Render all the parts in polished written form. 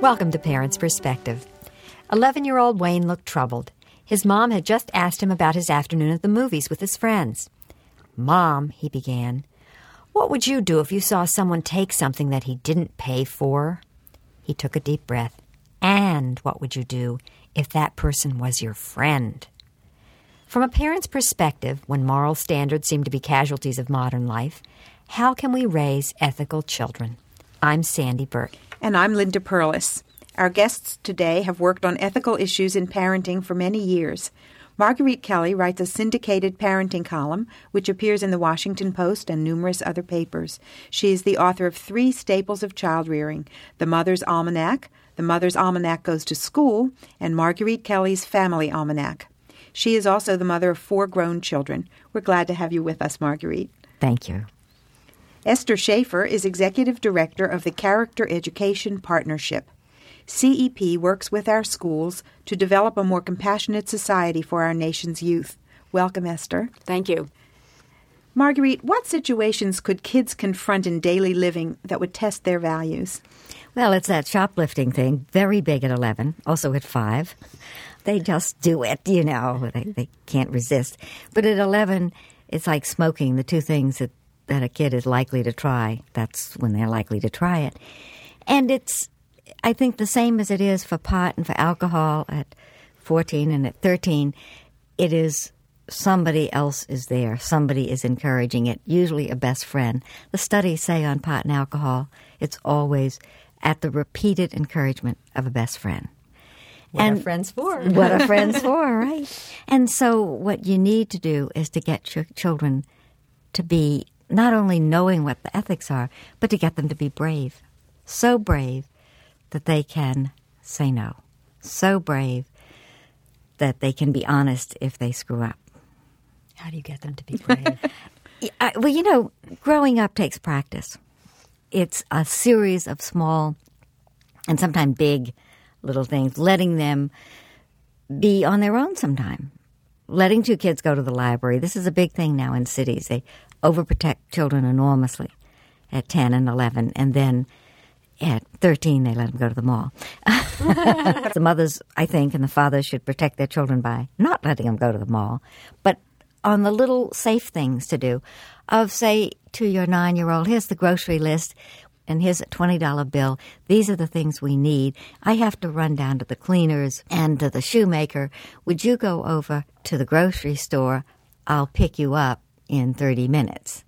Welcome to Parents' Perspective. 11-year-old Wayne looked troubled. His mom had just asked him about his afternoon at the movies with his friends. "Mom," he began, "what would you do if you saw someone take something that he didn't pay for?" He took a deep breath. "And what would you do if that person was your friend?" From a parent's perspective, when moral standards seem to be casualties of modern life, how can we raise ethical children? I'm Sandy Burt. And I'm Linda Perlis. Our guests today have worked on ethical issues in parenting for many years. Marguerite Kelly writes a syndicated parenting column, which appears in the Washington Post and numerous other papers. She is the author of 3 staples of child-rearing: The Mother's Almanac, The Mother's Almanac Goes to School, and Marguerite Kelly's Family Almanac. She is also the mother of 4 grown children. We're glad to have you with us, Marguerite. Thank you. Esther Schaefer is Executive Director of the Character Education Partnership. CEP works with our schools to develop a more compassionate society for our nation's youth. Welcome, Esther. Thank you. Marguerite, what situations could kids confront in daily living that would test their values? Well, it's that shoplifting thing, very big at 11, also at 5. They just do it, They can't resist. But at 11, it's like smoking, the 2 things that a kid is likely to try. That's when they're likely to try it. And it's, I think, the same as it is for pot and for alcohol at 14 and at 13. It is somebody else is there. Somebody is encouraging it, usually a best friend. The studies say on pot and alcohol, it's always at the repeated encouragement of a best friend. What are friends for? What are friends for, right? And so what you need to do is to get your children to be not only knowing what the ethics are, but to get them to be brave. So brave that they can say no. So brave that they can be honest if they screw up. How do you get them to be brave? Well, growing up takes practice. It's a series of small and sometimes big little things, letting them be on their own sometime. Letting 2 kids go to the library. This is a big thing now in cities. They overprotect children enormously at 10 and 11, and then at 13 they let them go to the mall. The mothers, I think, and the fathers should protect their children by not letting them go to the mall, but on the little safe things to do of, say, to your 9-year-old, here's the grocery list, and here's a $20 bill. These are the things we need. I have to run down to the cleaners and to the shoemaker. Would you go over to the grocery store? I'll pick you up in 30 minutes.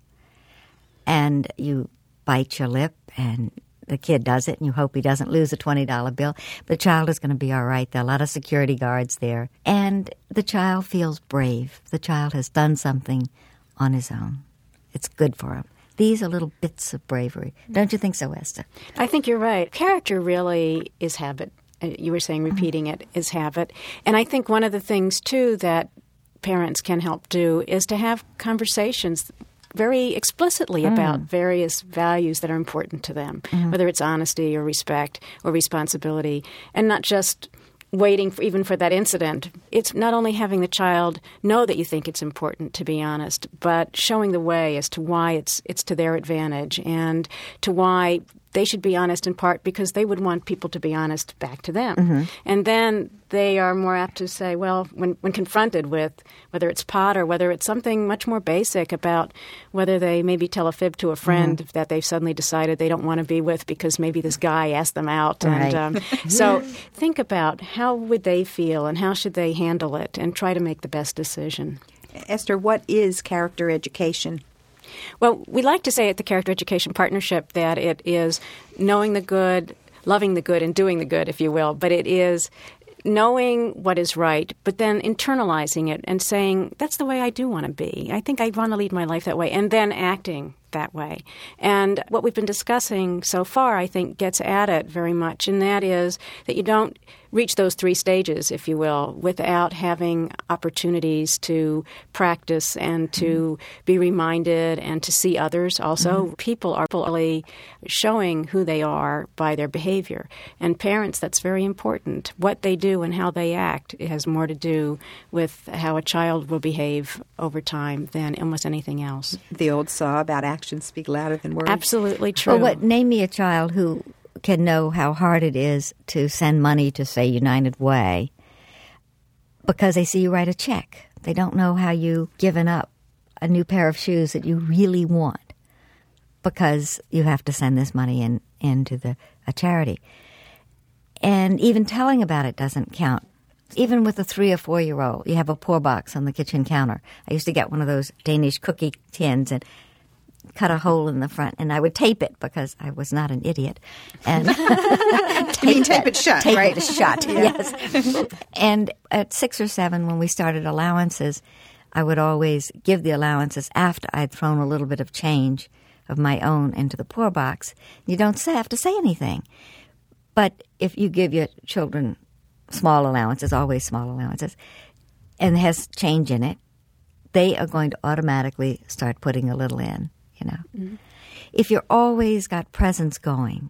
And you bite your lip, and the kid does it, and you hope he doesn't lose a $20 bill. The child is going to be all right. There are a lot of security guards there. And the child feels brave. The child has done something on his own. It's good for him. These are little bits of bravery. Don't you think so, Esther? I think you're right. Character really is habit. You were saying repeating it is habit. And I think one of the things, too, that parents can help do is to have conversations very explicitly about various values that are important to them, whether it's honesty or respect or responsibility, and not just waiting even for that incident. It's not only having the child know that you think it's important to be honest, but showing the way as to why it's to their advantage and to why they should be honest in part because they would want people to be honest back to them. And then they are more apt to say, well, when confronted with whether it's pot or whether it's something much more basic about whether they maybe tell a fib to a friend that they've suddenly decided they don't want to be with because maybe this guy asked them out. Right. And so think about how would they feel and how should they handle it and try to make the best decision. Esther, what is character education? Well, we like to say at the Character Education Partnership that it is knowing the good, loving the good, and doing the good, if you will. But it is knowing what is right, but then internalizing it and saying, that's the way I do want to be. I think I want to lead my life that way, and then acting that way. And what we've been discussing so far, I think, gets at it very much, and that is that you don't reach those 3 stages, if you will, without having opportunities to practice and to be reminded and to see others also. People are really showing who they are by their behavior. And parents, that's very important. What they do and how they act has more to do with how a child will behave over time than almost anything else. The old saw about actions speak louder than words. Absolutely true. Well, name me a child who can know how hard it is to send money to, say, United Way because they see you write a check. They don't know how you've given up a new pair of shoes that you really want because you have to send this money into a charity. And even telling about it doesn't count. Even with a 3 or 4-year-old, you have a poor box on the kitchen counter. I used to get one of those Danish cookie tins and cut a hole in the front, and I would tape it because I was not an idiot. And tape it shut, right? Tape it shut, yes. And at 6 or 7, when we started allowances, I would always give the allowances after I'd thrown a little bit of change of my own into the poor box. You don't have to say anything. But if you give your children small allowances, always small allowances, and it has change in it, they are going to automatically start putting a little in, you know. Mm-hmm. If you're always got presents going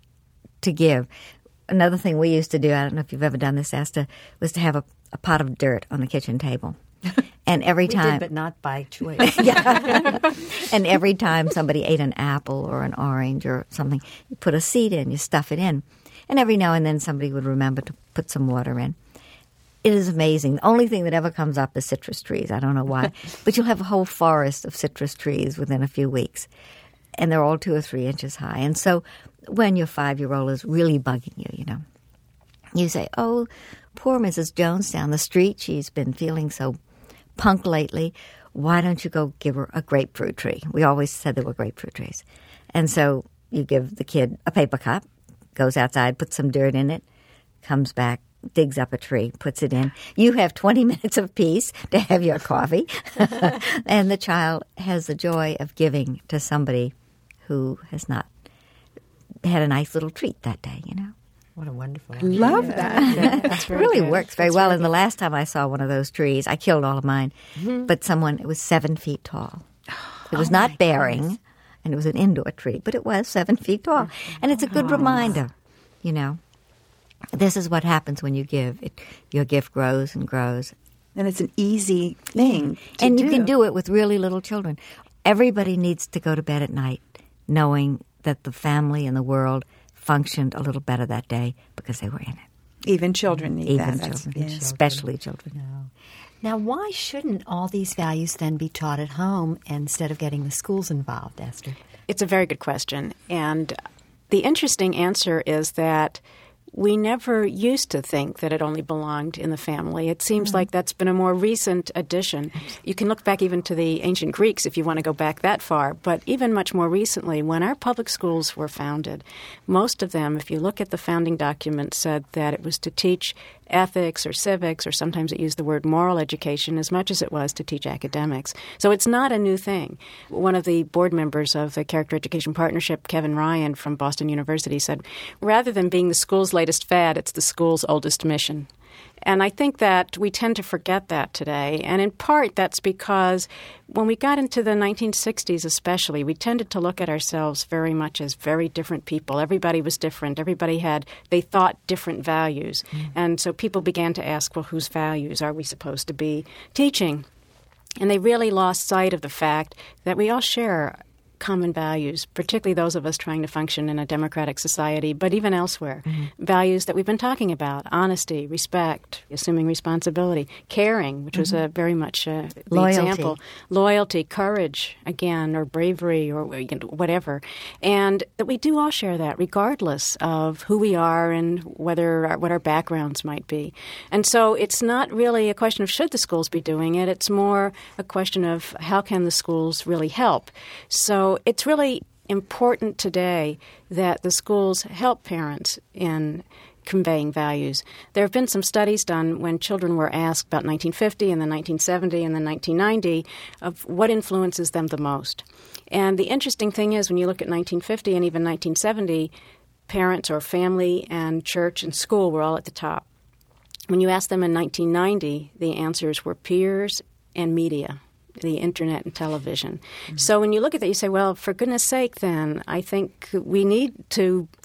to give, another thing we used to do, I don't know if you've ever done this, Esther, was to have a pot of dirt on the kitchen table. And every time, we did, but not by choice. Yeah. And every time somebody ate an apple or an orange or something, you put a seed in, you stuff it in. And every now and then somebody would remember to put some water in. It is amazing. The only thing that ever comes up is citrus trees. I don't know why. But you'll have a whole forest of citrus trees within a few weeks. And they're all 2 or 3 inches high. And so when your 5-year-old is really bugging you, you know, you say, oh, poor Mrs. Jones down the street, she's been feeling so punk lately. Why don't you go give her a grapefruit tree? We always said there were grapefruit trees. And so you give the kid a paper cup, goes outside, puts some dirt in it, comes back, digs up a tree, puts it in. You have 20 minutes of peace to have your coffee. And the child has the joy of giving to somebody who has not had a nice little treat that day, you know. What a wonderful idea. Love that. It really works very well. And the last time I saw one of those trees, I killed all of mine, but it was 7 feet tall. It was not bearing, and it was an indoor tree, but it was 7 feet tall. And it's a good reminder, you know. This is what happens when you give. Your gift grows and grows. And it's an easy thing to and do. You can do it with really little children. Everybody needs to go to bed at night knowing that the family and the world functioned a little better that day because they were in it. Even children need Even that. Children, especially children. No. Now, why shouldn't all these values then be taught at home instead of getting the schools involved, Esther? It's a very good question. And the interesting answer is that we never used to think that it only belonged in the family. It seems like that's been a more recent addition. You can look back even to the ancient Greeks if you want to go back that far. But even much more recently, when our public schools were founded, most of them, if you look at the founding document, said that it was to teach ethics or civics, or sometimes it used the word moral education as much as it was to teach academics. So it's not a new thing. One of the board members of the Character Education Partnership, Kevin Ryan from Boston University, said, rather than being the school's latest fad, it's the school's oldest mission. And I think that we tend to forget that today. And in part, that's because when we got into the 1960s especially, we tended to look at ourselves very much as very different people. Everybody was different. They thought different values. And so people began to ask, well, whose values are we supposed to be teaching? And they really lost sight of the fact that we all share common values, particularly those of us trying to function in a democratic society, but even elsewhere. Values that we've been talking about: honesty, respect, assuming responsibility, caring, which was a very much the example, loyalty, courage, again, or bravery, or whatever. And that we do all share that, regardless of who we are and what our backgrounds might be. And so it's not really a question of should the schools be doing it. It's more a question of how can the schools really help. So it's really important today that the schools help parents in conveying values. There have been some studies done when children were asked about 1950 and then 1970 and then 1990 of what influences them the most. And the interesting thing is when you look at 1950 and even 1970, parents or family and church and school were all at the top. When you ask them in 1990, the answers were peers and media, the internet and television. So when you look at that, you say, well, for goodness sake, then, I think we need to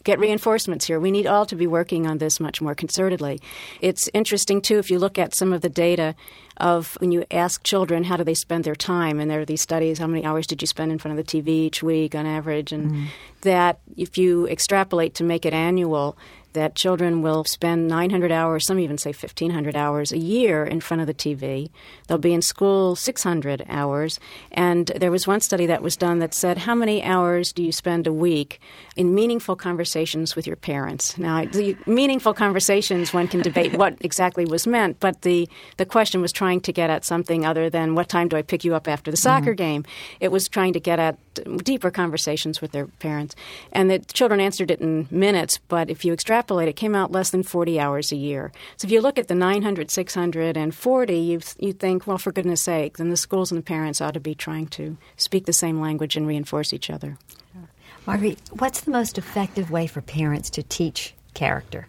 get reinforcements here. We need all to be working on this much more concertedly. It's interesting, too, if you look at some of the data of when you ask children how do they spend their time, and there are these studies, how many hours did you spend in front of the TV each week on average, and that if you extrapolate to make it annual, that children will spend 900 hours, some even say 1,500 hours a year in front of the TV. They'll be in school 600 hours. And there was one study that was done that said, how many hours do you spend a week in meaningful conversations with your parents? Now, the meaningful conversations, one can debate what exactly was meant, but the question was trying to get at something other than what time do I pick you up after the soccer game. It was trying to get at deeper conversations with their parents. And the children answered it in minutes, but if you extrapolate, it came out less than 40 hours a year. So if you look at the 900, 640, you think, well, for goodness sake, then the schools and the parents ought to be trying to speak the same language and reinforce each other. Marguerite, what's the most effective way for parents to teach character?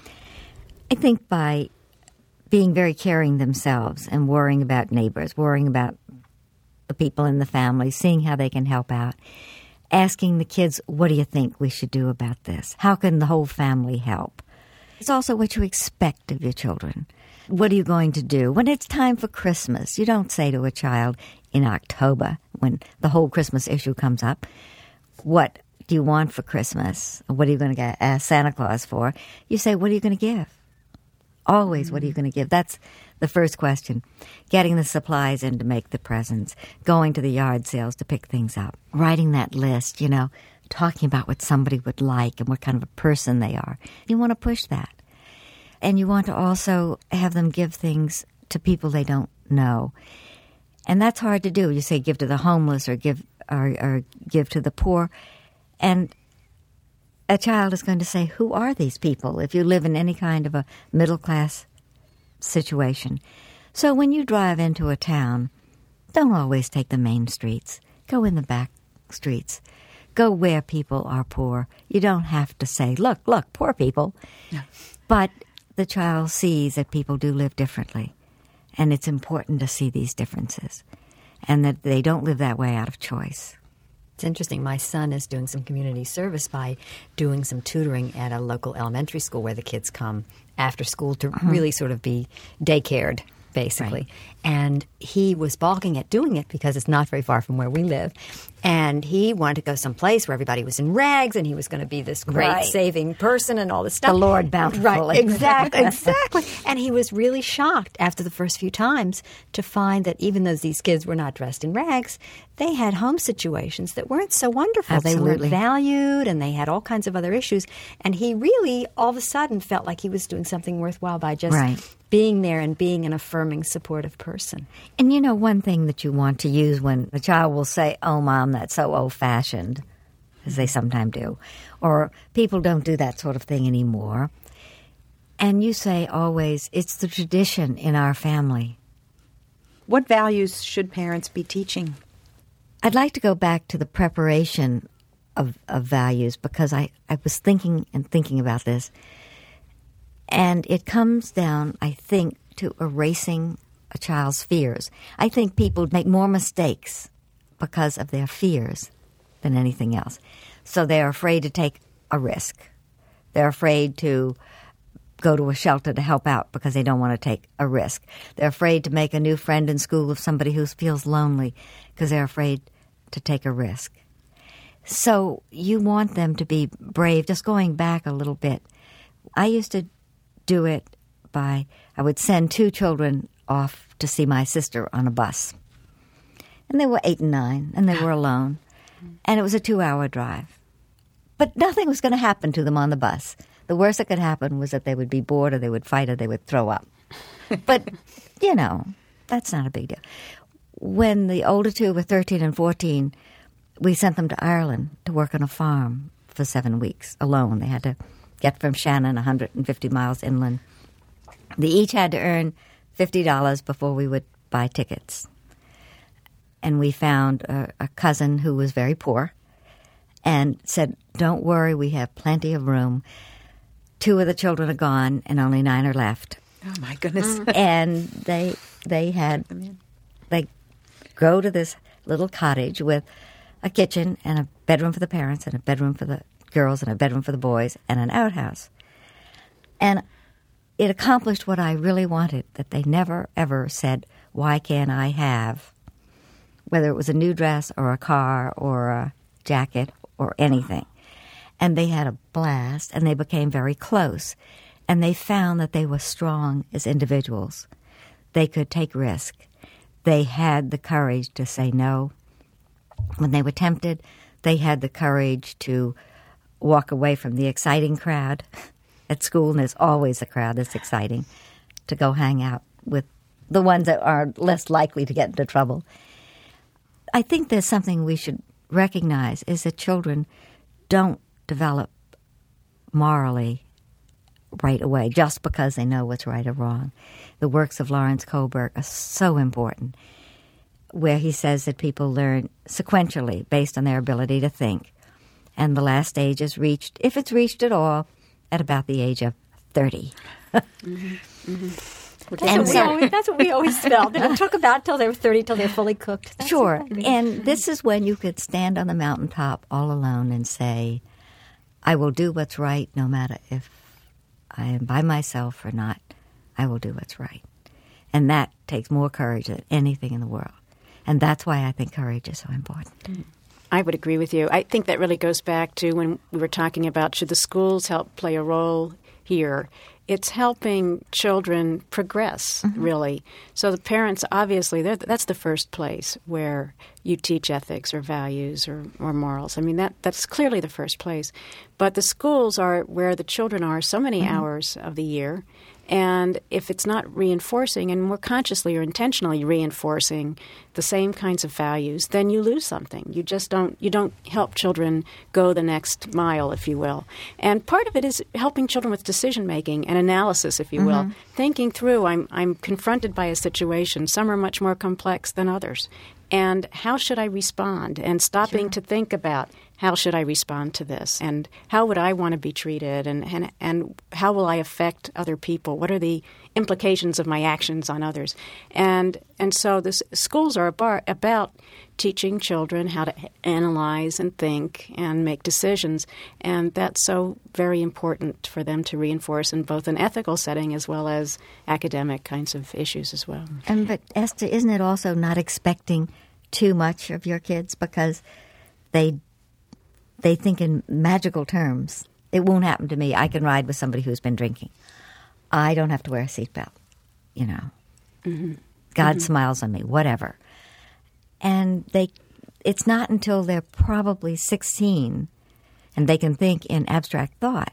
I think by being very caring themselves and worrying about neighbors, worrying about the people in the family, seeing how they can help out. Asking the kids, what do you think we should do about this? How can the whole family help? It's also what you expect of your children. What are you going to do? When it's time for Christmas, you don't say to a child in October, when the whole Christmas issue comes up, what do you want for Christmas? Or what are you going to ask Santa Claus for? You say, what are you going to give? Always, what are you going to give? That's the first question. Getting the supplies in to make the presents, going to the yard sales to pick things up, writing that list, talking about what somebody would like and what kind of a person they are. You want to push that. And you want to also have them give things to people they don't know. And that's hard to do. You say give to the homeless or give to the poor. And a child is going to say, who are these people, if you live in any kind of a middle-class situation. So when you drive into a town, don't always take the main streets. Go in the back streets. Go where people are poor. You don't have to say, look, poor people. Yeah. But the child sees that people do live differently. And it's important to see these differences. And that they don't live that way out of choice. It's interesting. My son is doing some community service by doing some tutoring at a local elementary school where the kids come after school to really sort of be daycared, basically. Right. And he was balking at doing it because it's not very far from where we live. And he wanted to go someplace where everybody was in rags and he was going to be this great saving person and all this stuff. The Lord bountifully. Right, exactly. And he was really shocked after the first few times to find that even though these kids were not dressed in rags, they had home situations that weren't so wonderful. Absolutely. They weren't valued and they had all kinds of other issues. And he really all of a sudden felt like he was doing something worthwhile by just being there and being an affirming, supportive person. And one thing that you want to use when the child will say, oh, Mom, that's so old-fashioned, as they sometimes do, or people don't do that sort of thing anymore. And you say always, it's the tradition in our family. What values should parents be teaching? I'd like to go back to the preparation of values because I was thinking about this. And it comes down, I think, to erasing a child's fears. I think people make more mistakes because of their fears than anything else. So they're afraid to take a risk. They're afraid to go to a shelter to help out because they don't want to take a risk. They're afraid to make a new friend in school of somebody who feels lonely because they're afraid to take a risk. So you want them to be brave. Just going back a little bit, I used to do it I would send 2 children off to see my sister on a bus. And they were 8 and 9, and they were alone. And it was a 2-hour drive. But nothing was going to happen to them on the bus. The worst that could happen was that they would be bored or they would fight or they would throw up. But, that's not a big deal. When the older 2 were 13 and 14, we sent them to Ireland to work on a farm for 7 weeks alone. They had to get from Shannon 150 miles inland. They each had to earn $50 before we would buy tickets. And we found a cousin who was very poor and said, don't worry, we have plenty of room. 2 of the children are gone and only 9 are left. Oh, my goodness. And they go to this little cottage with a kitchen and a bedroom for the parents and a bedroom for the girls and a bedroom for the boys and an outhouse. And it accomplished what I really wanted, that they never, ever said, why can't I have, whether it was a new dress or a car or a jacket or anything. And they had a blast, and they became very close. And they found that they were strong as individuals. They could take risk. They had the courage to say no. When they were tempted, they had the courage to walk away from the exciting crowd at school, and there's always a crowd that's exciting, to go hang out with the ones that are less likely to get into trouble. I think there's something we should recognize is that children don't develop morally right away just because they know what's right or wrong. The works of Lawrence Kohlberg are so important, where he says that people learn sequentially based on their ability to think. And the last stage is reached, if it's reached at all, at about the age of 30. That's what we always felt. It took about till they were 30 till they're fully cooked. Sure. And this is when you could stand on the mountaintop all alone and say, I will do what's right no matter if I am by myself or not. I will do what's right. And that takes more courage than anything in the world. And that's why I think courage is so important. I would agree with you. I think that really goes back to when we were talking about should the schools help play a role here. It's helping children progress, really. So the parents, obviously, that's the first place where you teach ethics or values or morals. I mean, that's clearly the first place. But the schools are where the children are so many hours of the year. And if it's not reinforcing and more consciously or intentionally reinforcing the same kinds of values, then you lose something. You just don't help children go the next mile, if you will. And part of it is helping children with decision making and analysis, if you will, thinking through. I'm confronted by a situation. Some are much more complex than others. And how should I respond? And stopping to think about how should I respond to this? And how would I want to be treated? And how will I affect other people? What are the implications of my actions on others? And so the schools are about teaching children how to analyze and think and make decisions. And that's so very important for them to reinforce in both an ethical setting as well as academic kinds of issues as well. But Esther, isn't it also not expecting too much of your kids because they think in magical terms? It won't happen to me. I can ride with somebody who's been drinking. I don't have to wear a seatbelt, you know. God smiles on me, whatever. And it's not until they're probably 16 and they can think in abstract thought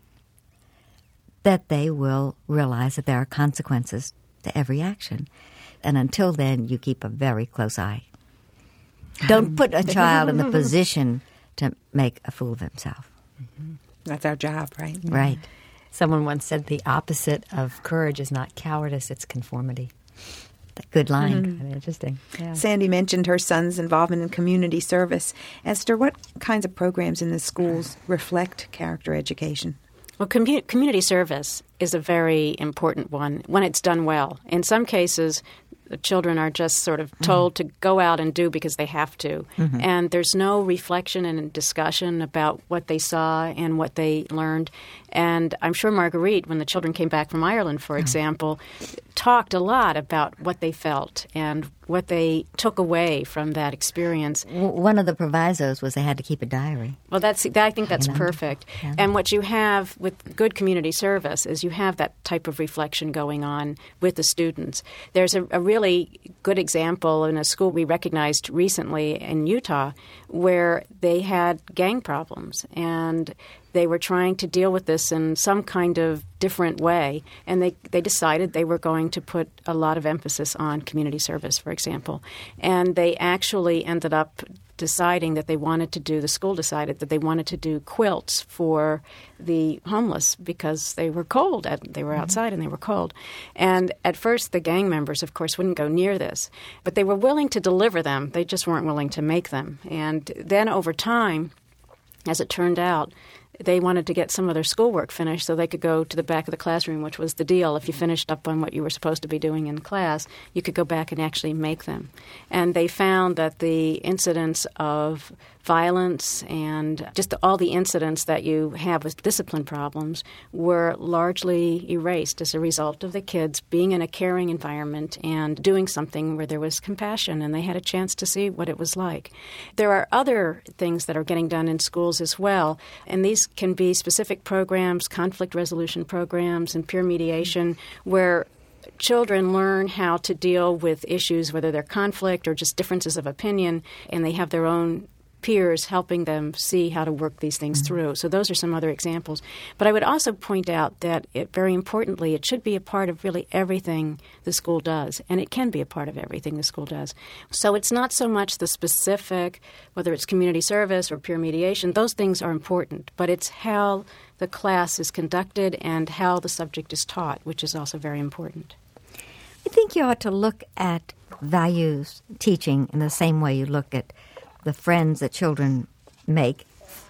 that they will realize that there are consequences to every action. And until then, you keep a very close eye. Don't put a child in the position to make a fool of himself. That's our job, right? Right. Someone once said the opposite of courage is not cowardice, it's conformity. Good line. Kind of interesting. Yeah. Sandy mentioned her son's involvement in community service. Esther, what kinds of programs in the schools reflect character education? Well, community service is a very important one when it's done well. In some cases, the children are just sort of told to go out and do because they have to. And there's no reflection and discussion about what they saw and what they learned. And I'm sure Marguerite, when the children came back from Ireland, for example, talked a lot about what they felt and what they took away from that experience. One of the provisos was they had to keep a diary. Well, I think that's perfect. Yeah. And what you have with good community service is you have that type of reflection going on with the students. There's a really good example in a school we recognized recently in Utah where they had gang problems, and they were trying to deal with this in some kind of different way, and they decided they were going to put a lot of emphasis on community service, for example. And they actually ended up deciding that the school decided that they wanted to do quilts for the homeless because they were cold. They were outside and they were cold. And at first the gang members, of course, wouldn't go near this. But they were willing to deliver them. They just weren't willing to make them. And then over time, as it turned out, they wanted to get some of their schoolwork finished so they could go to the back of the classroom, which was the deal. If you finished up on what you were supposed to be doing in class, you could go back and actually make them. And they found that the incidence of violence and just all the incidents that you have with discipline problems were largely erased as a result of the kids being in a caring environment and doing something where there was compassion and they had a chance to see what it was like. There are other things that are getting done in schools as well, and these can be specific programs, conflict resolution programs, and peer mediation, where children learn how to deal with issues, whether they're conflict or just differences of opinion, and they have their own peers helping them see how to work these things through. So those are some other examples. But I would also point out that very importantly, it should be a part of really everything the school does, and it can be a part of everything the school does. So it's not so much the specific, whether it's community service or peer mediation, those things are important, but it's how the class is conducted and how the subject is taught, which is also very important. I think you ought to look at values teaching in the same way you look at the friends that children make.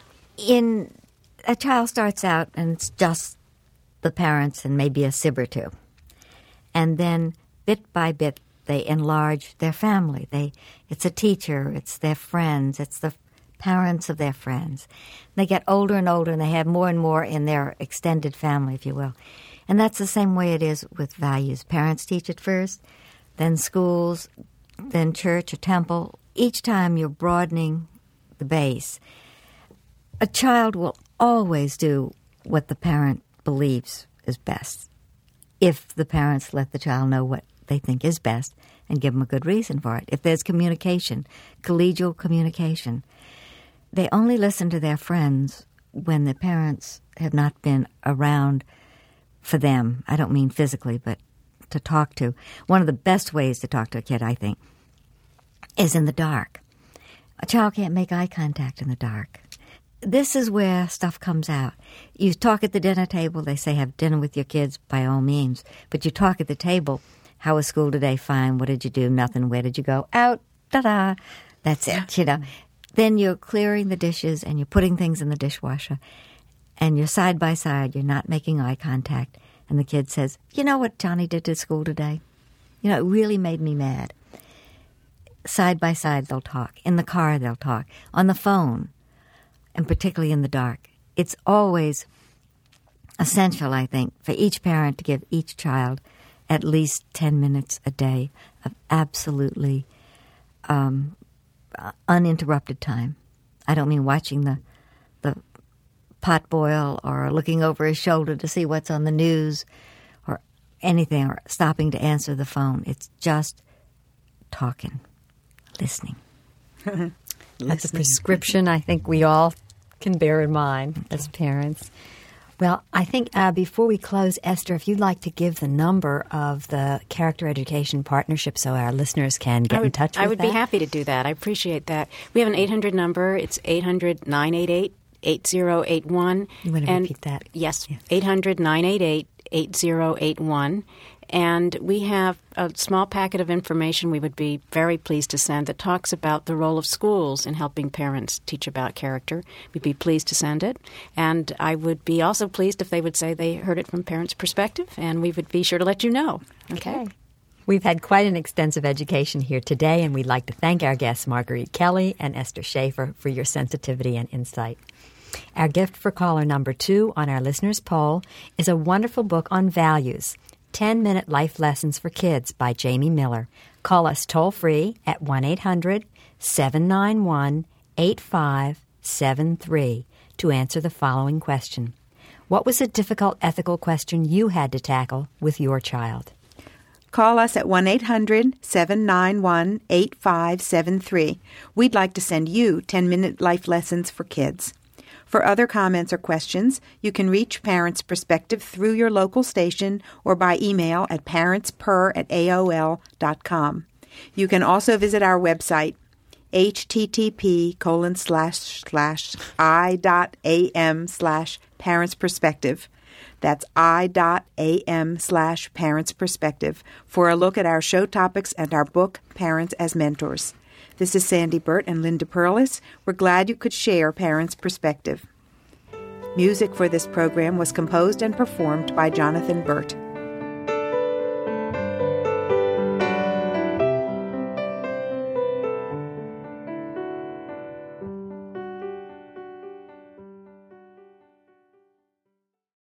A child starts out and it's just the parents and maybe a sib or two. And then bit by bit they enlarge their family. It's a teacher, it's their friends, it's the parents of their friends. They get older and older and they have more and more in their extended family, if you will. And that's the same way it is with values. Parents teach it first, then schools, then church or temple. Each time you're broadening the base, a child will always do what the parent believes is best, if the parents let the child know what they think is best and give them a good reason for it. If there's communication, collegial communication, they only listen to their friends when the parents have not been around for them. I don't mean physically, but to talk to. One of the best ways to talk to a kid, I think, is in the dark. A child can't make eye contact in the dark. This is where stuff comes out. You talk at the dinner table, they say have dinner with your kids by all means, but you talk at the table, how was school today? Fine. What did you do? Nothing. Where did you go? Out. Ta-da. That's it, you know. Then you're clearing the dishes and you're putting things in the dishwasher and you're side by side, you're not making eye contact, and the kid says, you know what Johnny did to school today? You know, it really made me mad. Side by side, they'll talk. In the car, they'll talk. On the phone, and particularly in the dark. It's always essential, I think, for each parent to give each child at least 10 minutes a day of absolutely uninterrupted time. I don't mean watching the pot boil or looking over his shoulder to see what's on the news or anything, or stopping to answer the phone. It's just talking. Listening. That's a prescription I think we all can bear in mind as parents. Well, I think before we close, Esther, if you'd like to give the number of the Character Education Partnership so our listeners can get in touch with that. I would be happy to do that. I appreciate that. We have an 800 number. It's 800-988-8081. You want to repeat that? Yes, 800-988-8081. And we have a small packet of information we would be very pleased to send that talks about the role of schools in helping parents teach about character. We'd be pleased to send it. And I would be also pleased if they would say they heard it from parents' perspective, and we would be sure to let you know. Okay. We've had quite an extensive education here today, and we'd like to thank our guests, Marguerite Kelly and Esther Schaefer, for your sensitivity and insight. Our gift for caller number 2 on our listeners' poll is a wonderful book on values, 10-Minute Life Lessons for Kids by Jamie Miller. Call us toll-free at 1-800-791-8573 to answer the following question. What was a difficult ethical question you had to tackle with your child? Call us at 1-800-791-8573. We'd like to send you 10-Minute Life Lessons for Kids. For other comments or questions, you can reach Parents Perspective through your local station or by email at parentsper@aol.com. You can also visit our website, http://i.am/parentsperspective. That's i.am/parentsperspective for a look at our show topics and our book, Parents as Mentors. This is Sandy Burt and Linda Perlis. We're glad you could share Parents' Perspective. Music for this program was composed and performed by Jonathan Burt.